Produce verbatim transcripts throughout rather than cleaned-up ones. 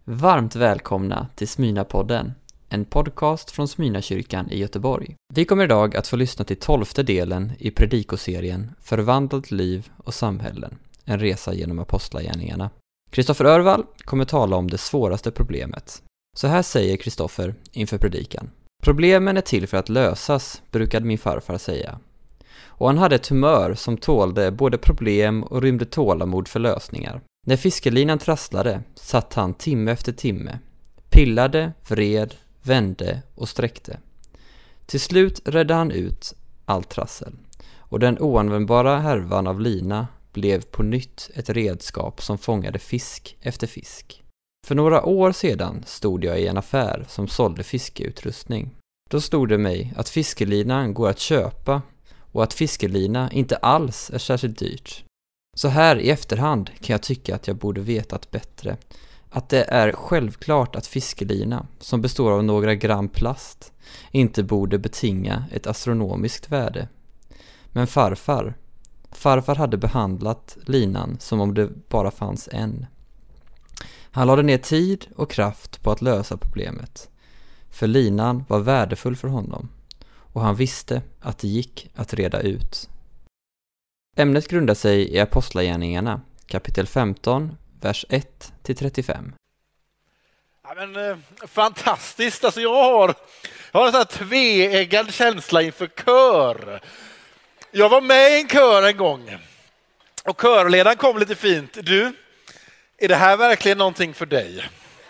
Varmt välkomna till Smyrnapodden, en podcast från Smyrnakyrkan i Göteborg. Vi kommer idag att få lyssna till tolfte delen i predikoserien Förvandlat liv och samhällen, en resa genom apostlagärningarna. Kristoffer Örvall kommer tala om det svåraste problemet. Så här säger Kristoffer inför predikan. Problemen är till för att lösas, brukade min farfar säga. Och han hade ett humör som tålde både problem och rymde tålamod för lösningar. När fiskelinan trasslade satt han timme efter timme, pillade, vred, vände och sträckte. Till slut räddade han ut allt trassel, och den oanvändbara härvan av lina blev på nytt ett redskap som fångade fisk efter fisk. För några år sedan stod jag i en affär som sålde fiskeutrustning. Då stod det mig att fiskelinan går att köpa och att fiskelina inte alls är särskilt dyrt. Så här i efterhand kan jag tycka att jag borde vetat bättre. Att det är självklart att fiskelina, som består av några gram plast, inte borde betinga ett astronomiskt värde. Men farfar, farfar hade behandlat linan som om det bara fanns en. Han lade ner tid och kraft på att lösa problemet. För linan var värdefull för honom. Och han visste att det gick att reda ut. Ämnet grundar sig i Apostlagärningarna, kapitel femton, vers ett till trettiofem. Ja, men, eh, fantastiskt, alltså jag har, jag har en sån här tveeggad känsla inför kör. Jag var med i en kör en gång och körledaren kom lite fint. Du, är det här verkligen någonting för dig?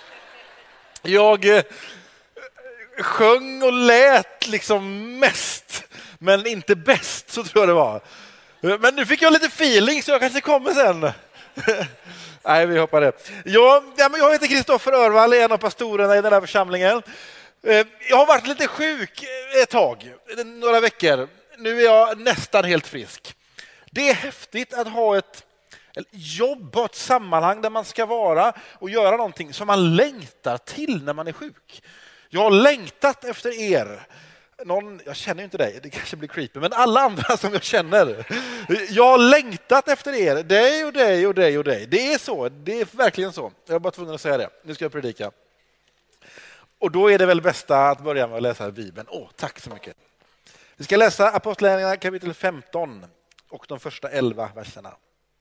Jag eh, sjöng och lät liksom mest, men inte bäst, så tror jag det var. Men nu fick jag lite feeling så jag kanske kommer sen. Nej, vi hoppar det. Jag, jag heter Kristoffer Örvall, en av pastorerna i den här församlingen. Jag har varit lite sjuk ett tag, några veckor. Nu är jag nästan helt frisk. Det är häftigt att ha ett jobb och ett sammanhang där man ska vara och göra någonting som man längtar till när man är sjuk. Jag har längtat efter er. Någon, jag känner inte dig, det kanske blir creepy, men alla andra som jag känner. Jag har längtat efter er, dig och dig och dig och dig. Det är så, det är verkligen så. Jag är bara tvungen att säga det. Nu ska jag predika. Och då är det väl bästa att börja med att läsa Bibeln. Åh, tack så mycket. Vi ska läsa Apostlagärningarna kapitel femton och de första elva verserna.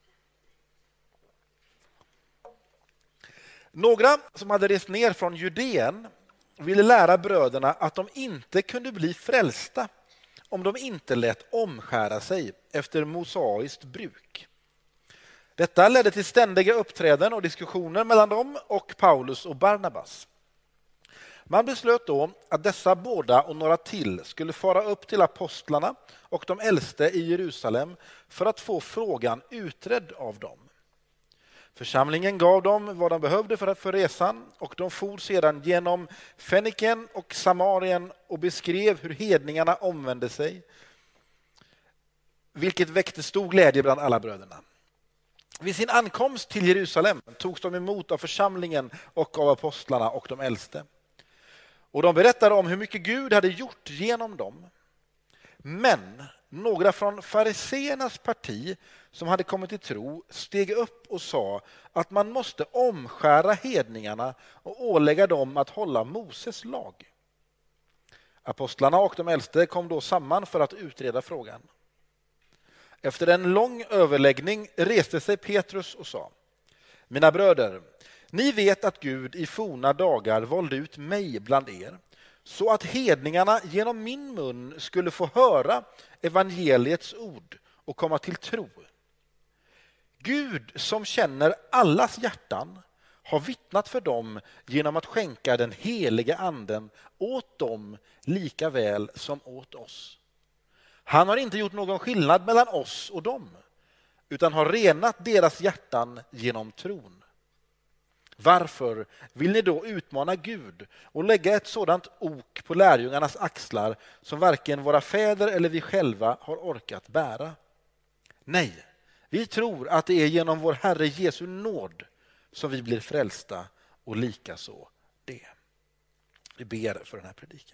Några som hade rest ner från Judeen ville lära bröderna att de inte kunde bli frälsta om de inte lät omskära sig efter mosaiskt bruk. Detta ledde till ständiga uppträden och diskussioner mellan dem och Paulus och Barnabas. Man beslöt då att dessa båda och några till skulle fara upp till apostlarna och de äldste i Jerusalem för att få frågan utredd av dem. Församlingen gav dem vad de behövde för att få resan, och de for sedan genom Feniken och Samarien och beskrev hur hedningarna omvände sig, vilket väckte stor glädje bland alla bröderna. Vid sin ankomst till Jerusalem togs de emot av församlingen och av apostlarna och de äldste. Och de berättade om hur mycket Gud hade gjort genom dem. Men några från fariseernas parti som hade kommit till tro steg upp och sa att man måste omskära hedningarna och ålägga dem att hålla Moses lag. Apostlarna och de äldste kom då samman för att utreda frågan. Efter en lång överläggning reste sig Petrus och sa: Mina bröder, ni vet att Gud i forna dagar valde ut mig bland er, så att hedningarna genom min mun skulle få höra evangeliets ord och komma till tro. Gud som känner allas hjärtan har vittnat för dem genom att skänka den heliga anden åt dem lika väl som åt oss. Han har inte gjort någon skillnad mellan oss och dem, utan har renat deras hjärtan genom tron. Varför vill ni då utmana Gud och lägga ett sådant ok på lärjungarnas axlar som varken våra fäder eller vi själva har orkat bära? Nej, vi tror att det är genom vår Herre Jesu nåd som vi blir frälsta, och lika så det. Vi ber för den här predikan.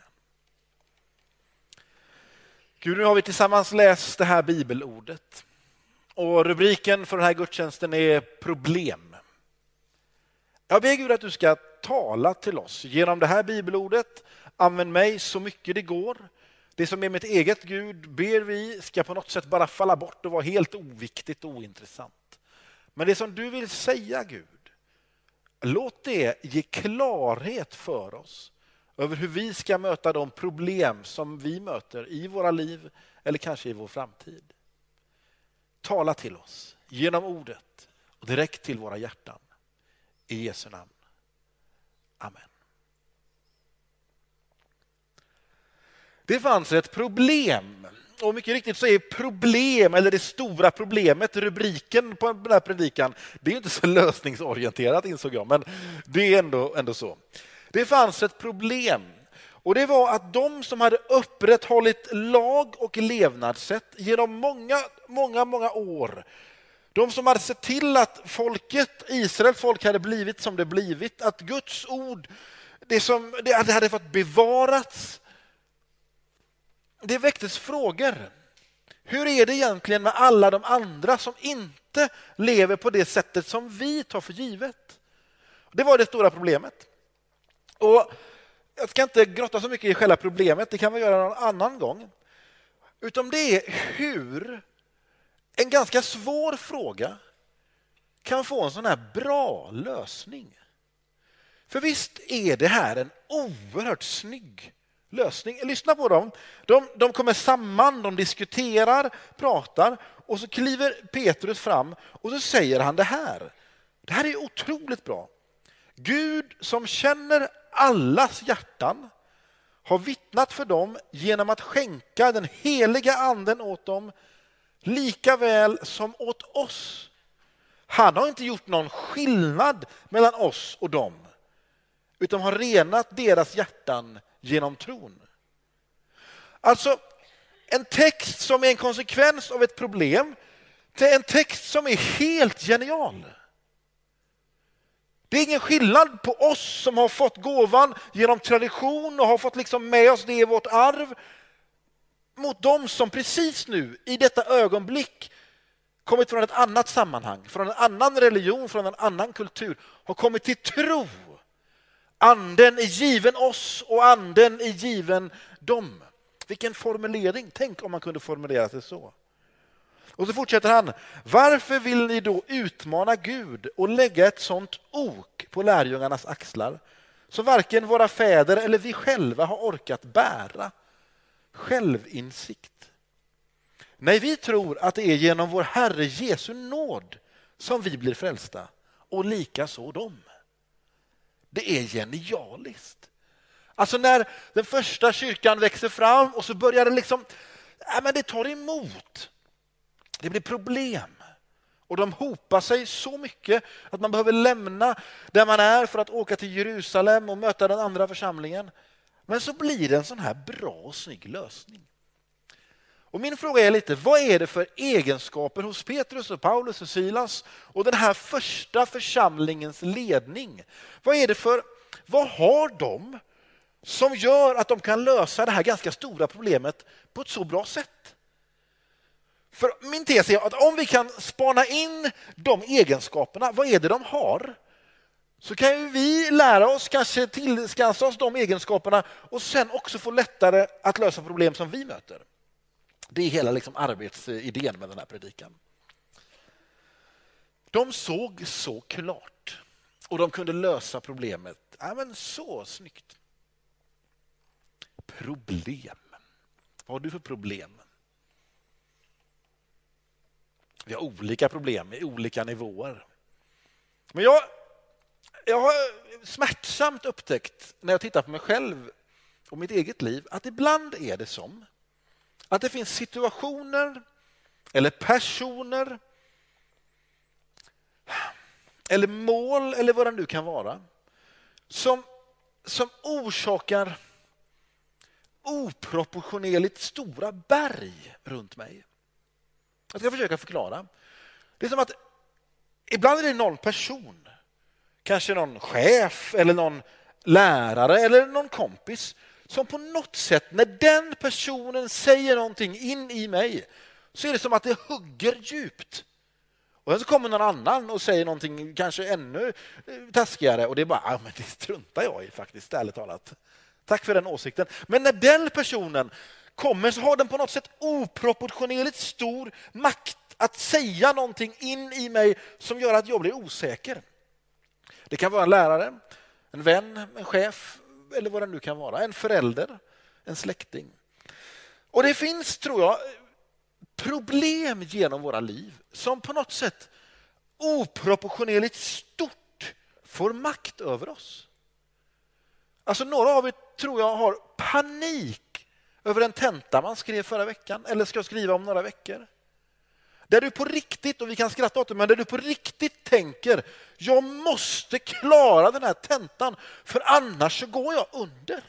Gud, nu har vi tillsammans läst det här bibelordet. Och rubriken för den här gudstjänsten är problem. Jag ber Gud att du ska tala till oss genom det här bibelordet. Använd mig så mycket det går. Det som är mitt eget Gud ber vi ska på något sätt bara falla bort och vara helt oviktigt och ointressant. Men det som du vill säga, Gud, låt det ge klarhet för oss över hur vi ska möta de problem som vi möter i våra liv eller kanske i vår framtid. Tala till oss genom ordet och direkt till våra hjärtan. I Jesu namn. Amen. Det fanns ett problem. Och mycket riktigt så är problem, eller det stora problemet, rubriken på den här predikan, det är inte så lösningsorienterat insåg jag, men det är ändå, ändå så. Det fanns ett problem. Och det var att de som hade upprätthållit lag och levnadssätt genom många, många, många år, de som hade sett till att folket, Israels folk hade blivit som det blivit, att Guds ord, det som det hade fått bevarats, det väcktes frågor. Hur är det egentligen med alla de andra som inte lever på det sättet som vi tar för givet? Det var det stora problemet. Och jag ska inte grotta så mycket i själva problemet, det kan vi göra någon annan gång. Utan det är hur en ganska svår fråga kan få en sån här bra lösning. För visst är det här en oerhört snygg lösning. Lyssna på dem. De, de kommer samman, de diskuterar, pratar och så kliver Petrus fram och så säger han det här. Det här är otroligt bra. Gud som känner allas hjärtan har vittnat för dem genom att skänka den heliga anden åt dem lika väl som åt oss. Han har inte gjort någon skillnad mellan oss och dem utan har renat deras hjärtan genom tron. Alltså en text som är en konsekvens av ett problem till en text som är helt genial. Det är ingen skillnad på oss som har fått gåvan genom tradition och har fått liksom med oss det i vårt arv mot dem som precis nu i detta ögonblick kommit från ett annat sammanhang, från en annan religion, från en annan kultur, har kommit till tro. Anden är given oss och anden är given dem. Vilken formulering, tänk om man kunde formulera det så. Och så fortsätter han. Varför vill ni då utmana Gud och lägga ett sånt ok på lärjungarnas axlar som varken våra fäder eller vi själva har orkat bära? Självinsikt. Nej, vi tror att det är genom vår Herre Jesu nåd som vi blir frälsta och lika så dem. Det är genialiskt. Alltså när den första kyrkan växer fram och så börjar det liksom, ja, men det tar emot. Det blir problem. Och de hopar sig så mycket att man behöver lämna där man är för att åka till Jerusalem och möta den andra församlingen. Men så blir det en sån här bra och snygg lösning. Och min fråga är lite, vad är det för egenskaper hos Petrus och Paulus och Silas och den här första församlingens ledning? Vad är det för, vad har de som gör att de kan lösa det här ganska stora problemet på ett så bra sätt? För min tes är att om vi kan spana in de egenskaperna, vad är det de har? Så kan ju vi lära oss, kanske tillskansa oss de egenskaperna och sen också få lättare att lösa problem som vi möter. Det är hela liksom arbetsidén med den här predikan. De såg så klart och de kunde lösa problemet. Ja, men så snyggt. Problem. Vad har du för problem? Vi har olika problem i olika nivåer. Men jag, jag har smärtsamt upptäckt när jag tittar på mig själv och mitt eget liv att ibland är det som att det finns situationer eller personer eller mål eller vad det nu kan vara som, som orsakar oproportionerligt stora berg runt mig. Jag ska försöka förklara. Det är som att ibland är det någon person, kanske någon chef eller någon lärare eller någon kompis som på något sätt när den personen säger någonting in i mig så är det som att det hugger djupt. Och sen så kommer någon annan och säger någonting kanske ännu taskigare och det är bara, ja, men det struntar jag i faktiskt, ärligt talat. Tack för den åsikten. Men när den personen kommer så har den på något sätt oproportionerligt stor makt att säga någonting in i mig som gör att jag blir osäker. Det kan vara en lärare, en vän, en chef eller vad det nu kan vara. En förälder, en släkting. Och det finns, tror jag, problem genom våra liv som på något sätt oproportionerligt stort får makt över oss. Alltså några av er tror jag har panik över en tenta man skrev förra veckan eller ska skriva om några veckor. Där du på riktigt, och vi kan skratta åt det, men där du på riktigt tänker jag måste klara den här tentan för annars så går jag under.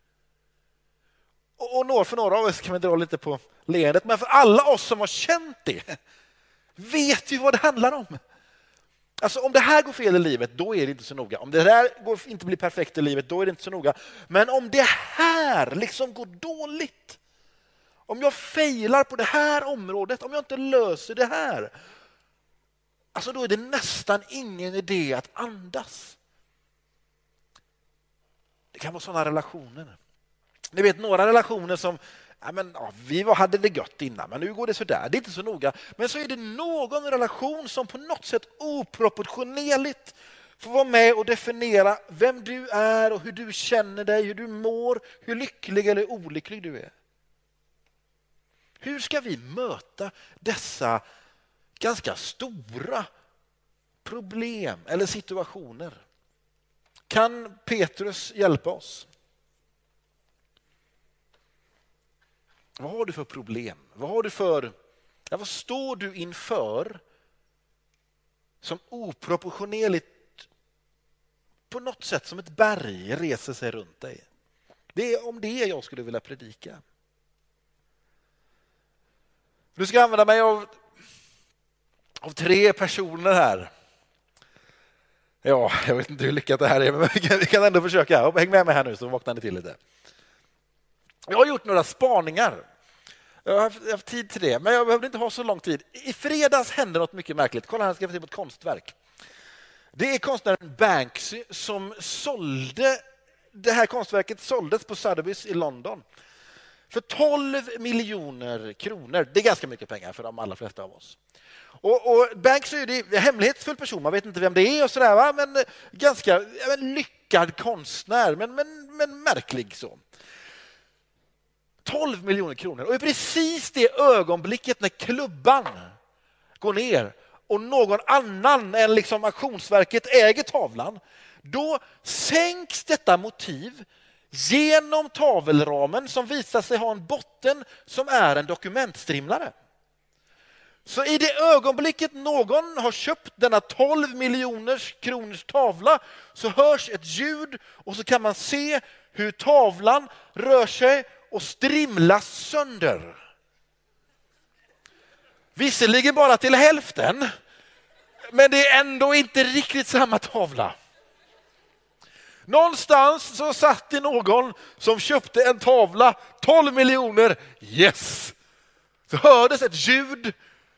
Och, och några för några av oss kan vi dra lite på leendet, men för alla oss som har känt det vet vi vad det handlar om. Alltså om det här går fel i livet, då är det inte så noga. Om det här går inte blir perfekt i livet, då är det inte så noga. Men om det här liksom går dåligt, om jag failar på det här området, om jag inte löser det här, alltså då är det nästan ingen idé att andas. Det kan vara sådana relationer. Ni vet några relationer som, ja, men, ja, vi var, hade det gött innan, men nu går det så där. Det är inte så noga. Men så är det någon relation som på något sätt oproportionerligt får vara med och definiera vem du är och hur du känner dig, hur du mår, hur lycklig eller olycklig du är. Hur ska vi möta dessa ganska stora problem eller situationer? Kan Petrus hjälpa oss? Vad har du för problem? Vad har du för, ja, vad står du inför som oproportionerligt på något sätt som ett berg reser sig runt dig? Det är om det jag skulle vilja predika. Du ska använda mig av, av tre personer här. Ja, jag vet inte hur lyckat det här är, men vi kan, vi kan ändå försöka. Häng med mig här nu så vaknar ni till lite. Jag har gjort några spaningar. Jag har haft, jag har haft tid till det, men jag behövde inte ha så lång tid. I fredags hände något mycket märkligt. Kolla, här ska jag se på ett konstverk. Det är konstnären Banksy som sålde, det här konstverket såldes på Sotheby's i London för tolv miljoner kronor. Det är ganska mycket pengar för de allra flesta av oss. Och, och Banksy är en hemlighetsfull person, man vet inte vem det är och sådär, va? Men ganska en lyckad konstnär, men, men, men märklig så. tolv miljoner kronor. Och i precis det ögonblicket när klubban går ner och någon annan än liksom auktionsverket äger tavlan, då sänks detta motiv genom tavelramen som visar sig ha en botten som är en dokumentstrimlare. Så i det ögonblicket någon har köpt denna tolv miljoner kronors tavla så hörs ett ljud och så kan man se hur tavlan rör sig och strimlas sönder. Visserligen bara till hälften, men det är ändå inte riktigt samma tavla. Någonstans så satt det någon som köpte en tavla, tolv miljoner, yes! Så hördes ett ljud.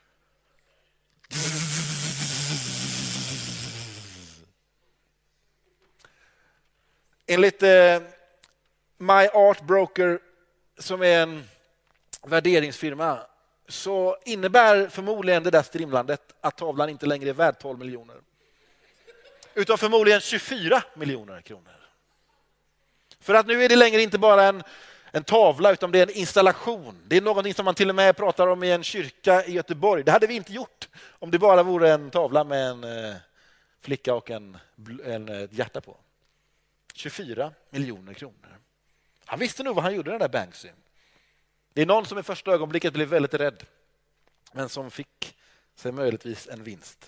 Enligt eh, My Art Broker, som är en värderingsfirma, så innebär förmodligen det där strimlandet att tavlan inte längre är värd tolv miljoner. Utan förmodligen tjugofyra miljoner kronor. För att nu är det längre inte bara en, en tavla utan det är en installation. Det är någonting som man till och med pratar om i en kyrka i Göteborg. Det hade vi inte gjort om det bara vore en tavla med en eh, flicka och en, en, ett hjärta på. tjugofyra miljoner kronor. Han visste nog vad han gjorde, den där Banksy. Det är någon som i första ögonblicket blev väldigt rädd, men som fick sig möjligtvis en vinst.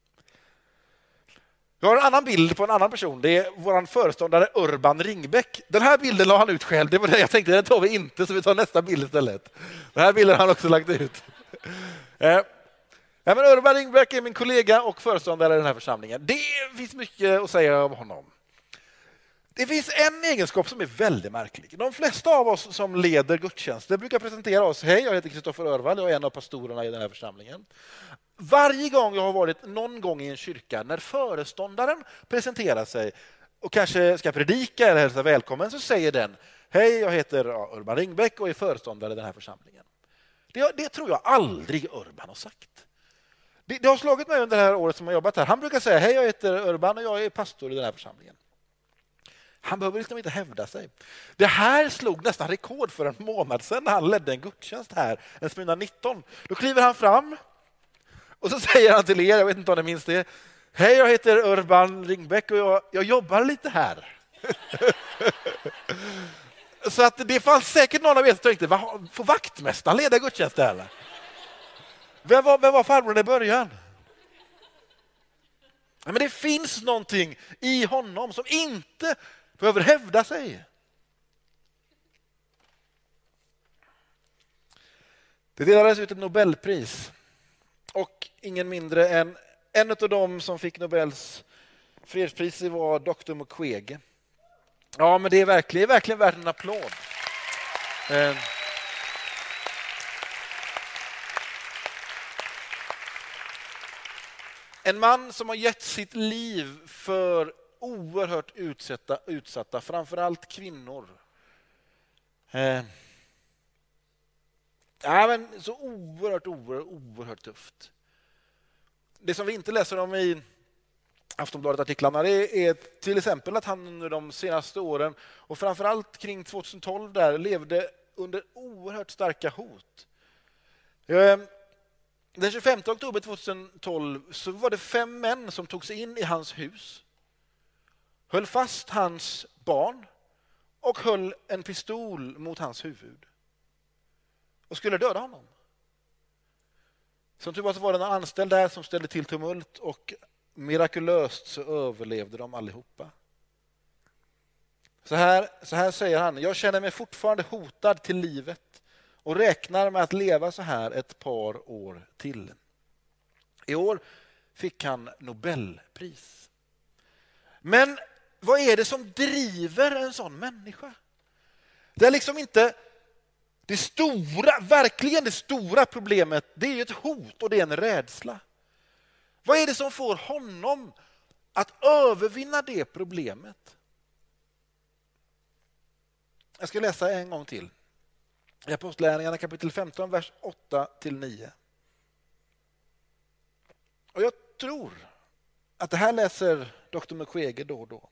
Jag har en annan bild på en annan person. Det är vår föreståndare Urban Ringbäck. Den här bilden la han ut själv. Det var det jag tänkte, den tar vi inte, så vi tar nästa bild istället. Den här bilden har han också lagt ut. Ja, men Urban Ringbäck är min kollega och föreståndare i den här församlingen. Det finns mycket att säga om honom. Det finns en egenskap som är väldigt märklig. De flesta av oss som leder gudstjänster brukar presentera oss. Hej, jag heter Kristoffer Örvall, jag är en av pastorerna i den här församlingen. varje gång jag har varit någon gång i en kyrka när föreståndaren presenterar sig och kanske ska predika eller hälsa välkommen, så säger den: hej, jag heter Urban Ringbäck och är föreståndare i den här församlingen. Det, det tror jag aldrig Urban har sagt. Det, det har slagit mig under det här året som jag har jobbat här. Han brukar säga: hej, jag heter Urban och jag är pastor i den här församlingen. Han behöver liksom inte hävda sig. Det här slog nästan rekord för en månad sedan när han ledde en gudstjänst här, en Smyrna nitton. Då kliver han fram och så säger han till er, jag vet inte om ni minns det: hej, jag heter Urban Ringbäck och jag, jag jobbar lite här. Så att det fanns säkert någon av er som tänkte: vad, får vaktmästaren leda gudstjänsten eller? Vem var, vem var farbrorn i början? Men det finns någonting i honom som inte behöver hävda sig. Det delades ut ett Nobelpris. Och ingen mindre än en av dem som fick Nobels fredspris var doktor Mukwege. Ja, men det är verkligen, verkligen värt en applåd. Eh. En man som har gett sitt liv för oerhört utsatta, utsatta framförallt kvinnor. Eh. Ja, men så oerhört, oerhört, oerhört tufft. Det som vi inte läser om i Aftonbladet-artiklarna är till exempel att han under de senaste åren och framförallt kring tjugohundratolv där levde under oerhört starka hot. Den tjugofemte oktober tjugohundratolv så var det fem män som tog sig in i hans hus, höll fast hans barn och höll en pistol mot hans huvud och skulle döda honom. Som tur var så var det en anställd där som ställde till tumult och mirakulöst så överlevde de allihopa. Så här, så här säger han: jag känner mig fortfarande hotad till livet och räknar med att leva så här ett par år till. I år fick han Nobelpris. Men vad är det som driver en sån människa? Det är liksom inte det stora, verkligen det stora problemet. Det är ju ett hot och det är en rädsla. Vad är det som får honom att övervinna det problemet? Jag ska läsa en gång till. I Apostlagärningarna kapitel femton, vers åtta till nio. Och jag tror att det här läser doktor Mukwege då och då.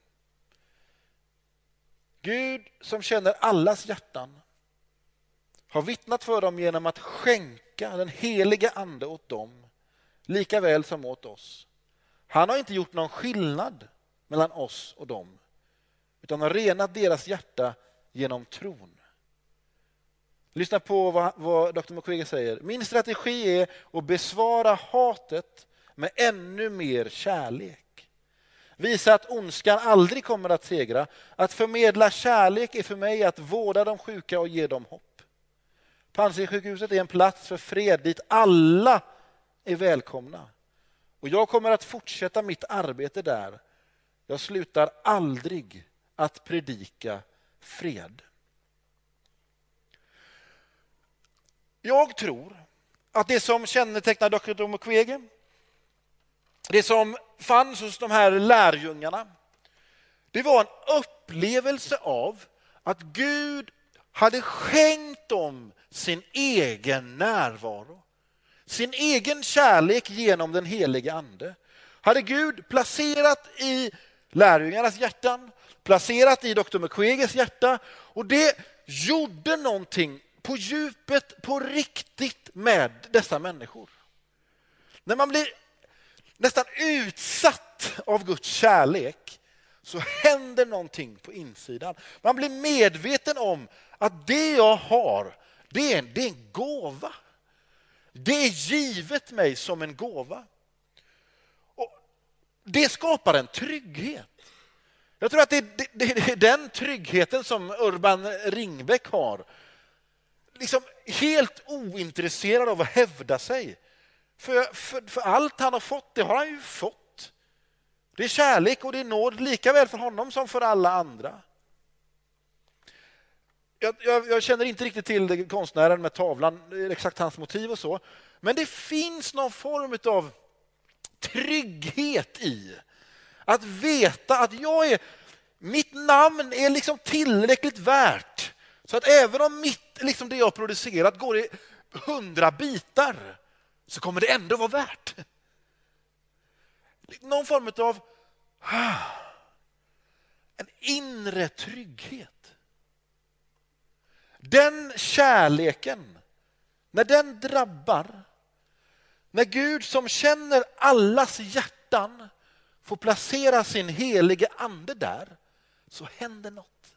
Gud som känner allas hjärtan har vittnat för dem genom att skänka den heliga ande åt dem, lika väl som åt oss. Han har inte gjort någon skillnad mellan oss och dem, utan har renat deras hjärta genom tron. Lyssna på vad, vad doktor Mukwege säger. Min strategi är att besvara hatet med ännu mer kärlek. Visa att ondskan aldrig kommer att segra. Att förmedla kärlek är för mig att vårda de sjuka och ge dem hopp. Panzisjukhuset är en plats för fred dit alla är välkomna. Och jag kommer att fortsätta mitt arbete där. Jag slutar aldrig att predika fred. Jag tror att det som kännetecknar doktor Mukwege, det som fanns hos de här lärjungarna, det var en upplevelse av att Gud hade skänkt dem sin egen närvaro. Sin egen kärlek genom den heliga ande. Hade Gud placerat i lärjungarnas hjärtan, placerat i doktor Mukweges hjärta, och det gjorde någonting på djupet, på riktigt med dessa människor. När man blir nästan utsatt av Guds kärlek så händer någonting på insidan. Man blir medveten om att det jag har, det är, det är en gåva. Det är givet mig som en gåva. Och det skapar en trygghet. Jag tror att det är, det, det är den tryggheten som Urban Ringbäck har. Liksom helt ointresserad av att hävda sig. För, för, för allt han har fått, det har han ju fått. Det är kärlek och det är nåd lika väl för honom som för alla andra. Jag, jag, jag känner inte riktigt till konstnären med tavlan, exakt hans motiv och så. Men det finns någon form av trygghet i att veta att jag är, mitt namn är liksom tillräckligt värt så att även om mitt, liksom det jag producerat går i hundra bitar så kommer det ändå vara värt. Någon form av en inre trygghet. Den kärleken, när den drabbar, när Gud som känner allas hjärtan får placera sin helige ande där, så händer något.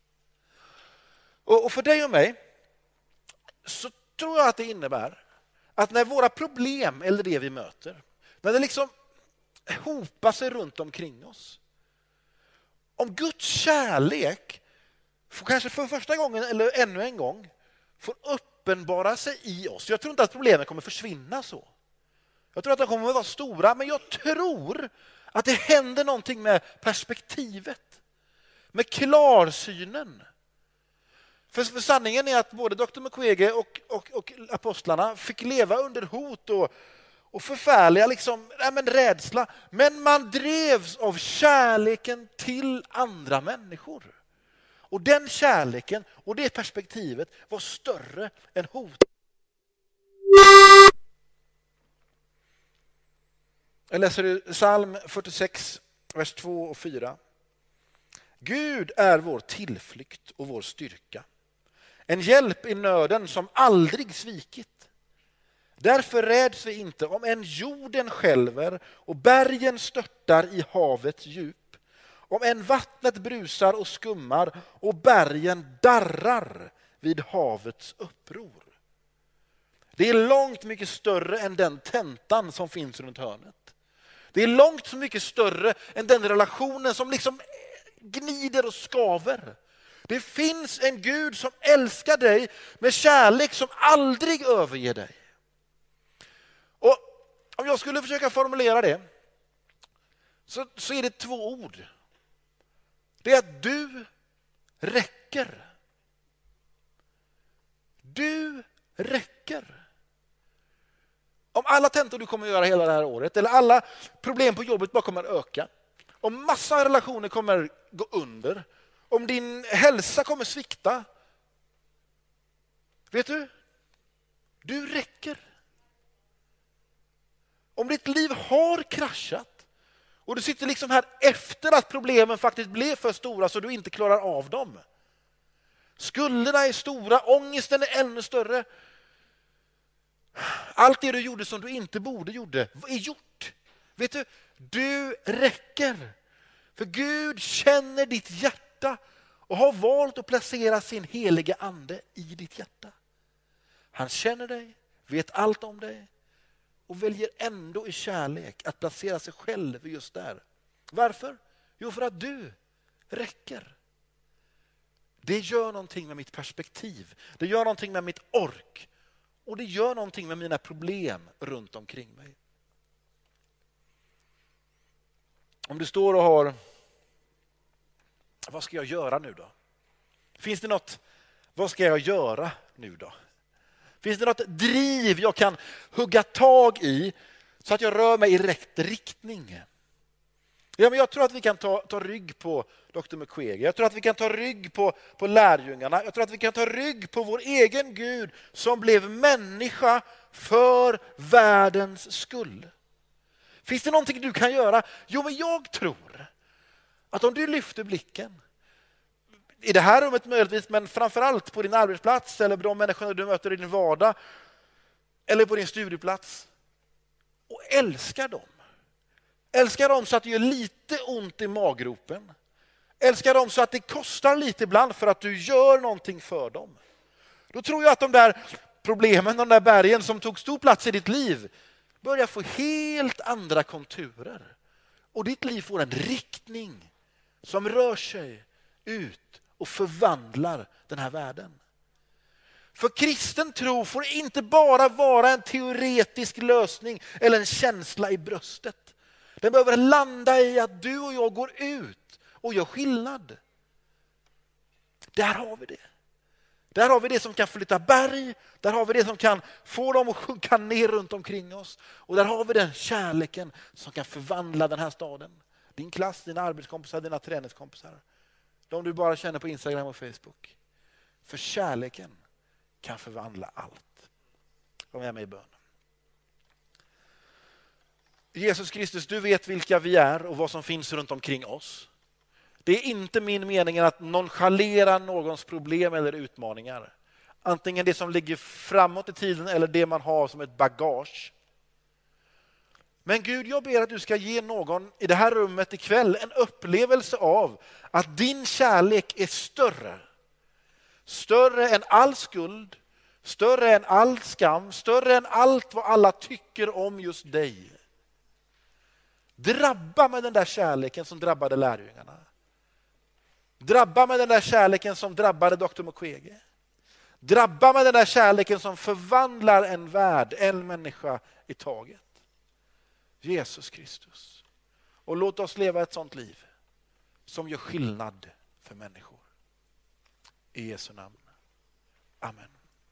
Och för dig och mig så tror jag att det innebär att när våra problem eller det vi möter, när det liksom hopar sig runt omkring oss, om Guds kärlek får kanske för första gången eller ännu en gång får uppenbara sig i oss. Jag tror inte att problemen kommer försvinna så. Jag tror att de kommer att vara stora, men jag tror att det händer någonting med perspektivet, med klarsynen. För, för sanningen är att både doktor Mukwege och, och, och apostlarna fick leva under hot och, och förfärliga liksom, nej men rädsla. Men man drevs av kärleken till andra människor. Och den kärleken och det perspektivet var större än hot. Jag läser psalm fyrtiosex, vers två och fyra. Gud är vår tillflykt och vår styrka. En hjälp i nöden som aldrig svikit. Därför räds vi inte om en jorden skälver och bergen störtar i havets djup. Om en vattnet brusar och skummar och bergen darrar vid havets uppror. Det är långt mycket större än den tentan som finns runt hörnet. Det är långt så mycket större än den relationen som liksom gnider och skaver. Det finns en Gud som älskar dig med kärlek som aldrig överger dig. Och om jag skulle försöka formulera det så, så är det två ord. Det är att du räcker. Du räcker. Om alla tentor du kommer att göra hela det här året eller alla problem på jobbet bara kommer att öka. Om massa relationer kommer gå under. Om din hälsa kommer svikta. Vet du? Du räcker. Om ditt liv har kraschat och du sitter liksom här efter att problemen faktiskt blev för stora så du inte klarar av dem. Skulderna är stora, ångesten är ännu större. Allt det du gjorde som du inte borde gjorde är gjort. Vet du, du räcker. För Gud känner ditt hjärta och har valt att placera sin heliga ande i ditt hjärta. Han känner dig, vet allt om dig och väljer ändå i kärlek att placera sig själv just där. Varför? Jo, för att du räcker. Det gör någonting med mitt perspektiv. Det gör någonting med mitt ork. Och det gör någonting med mina problem runt omkring mig. Om du står och har, vad ska jag göra nu då? Finns det något, vad ska jag göra nu då? Finns det något driv jag kan hugga tag i så att jag rör mig i rätt riktning? Ja, men jag tror att vi kan ta, ta rygg på doktor Mukwege. Jag tror att vi kan ta rygg på, på lärjungarna. Jag tror att vi kan ta rygg på vår egen Gud som blev människa för världens skull. Finns det någonting du kan göra? Jo, men jag tror att om du lyfter blicken i det här rummet möjligtvis, men framförallt på din arbetsplats eller de människorna du möter i din vardag eller på din studieplats och älskar dem. Älskar dem så att det gör lite ont i maggropen. Älskar dem så att det kostar lite ibland för att du gör någonting för dem. Då tror jag att de där problemen, de där bergen som tog stor plats i ditt liv börjar få helt andra konturer. Och ditt liv får en riktning som rör sig ut och förvandlar den här världen. För kristen tro får inte bara vara en teoretisk lösning eller en känsla i bröstet. Den behöver landa i att du och jag går ut och gör skillnad. Där har vi det. Där har vi det som kan flytta berg. Där har vi det som kan få dem att sjunka ner runt omkring oss. Och där har vi den kärleken som kan förvandla den här staden. Din klass, dina arbetskompisar, dina träningskompisar. De du bara känner på Instagram och Facebook. För kärleken kan förvandla allt. Kom med mig i bön. Jesus Kristus, du vet vilka vi är och vad som finns runt omkring oss. Det är inte min mening att nonchalera någons problem eller utmaningar. Antingen det som ligger framåt i tiden eller det man har som ett bagage. Men Gud, jag ber att du ska ge någon i det här rummet ikväll en upplevelse av att din kärlek är större. Större än all skuld, större än all skam, större än allt vad alla tycker om just dig. Drabba med den där kärleken som drabbade lärjungarna. Drabba med den där kärleken som drabbade doktor Mukwege. Drabba med den där kärleken som förvandlar en värld, en människa i taget. Jesus Kristus. Och låt oss leva ett sånt liv som gör skillnad för människor. I Jesu namn. Amen.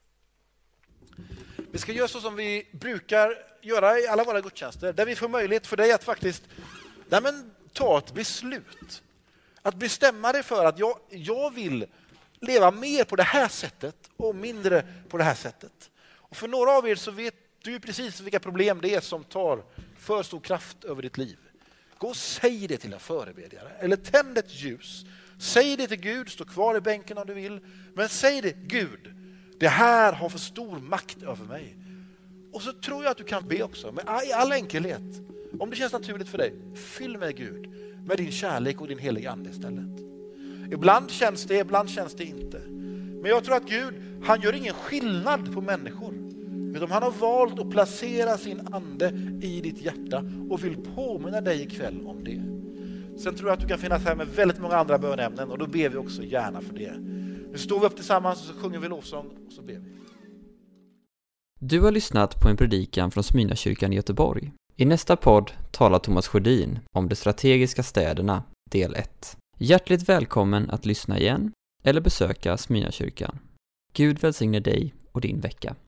Vi ska göra så som vi brukar göra i alla våra gudstjänster. Där vi får möjlighet för dig att faktiskt nej men, ta ett beslut. Att bestämma dig för att jag, jag vill leva mer på det här sättet och mindre på det här sättet. Och för några av er så vet du precis vilka problem det är som tar för stor kraft över ditt liv. Gå och säg det till en förebedjare. Eller tänd ett ljus. Säg det till Gud, stå kvar i bänken om du vill. Men säg det, Gud, det här har för stor makt över mig. Och så tror jag att du kan be också, men i all enkelhet. Om det känns naturligt för dig, fyll med Gud, med din kärlek och din heliga ande istället. Ibland känns det, ibland känns det inte. Men jag tror att Gud, han gör ingen skillnad på människor. Utan han har valt att placera sin ande i ditt hjärta och vill påminna dig ikväll om det. Sen tror jag att du kan finnas här med väldigt många andra bönämnen och då ber vi också gärna för det. Nu står vi upp tillsammans och så sjunger vi lovsång och så ber vi. Du har lyssnat på en predikan från Smyrnakyrkan i Göteborg. I nästa podd talar Thomas Sjödin om de strategiska städerna, del ett. Hjärtligt välkommen att lyssna igen eller besöka Smyrnakyrkan. Gud välsigne dig och din vecka.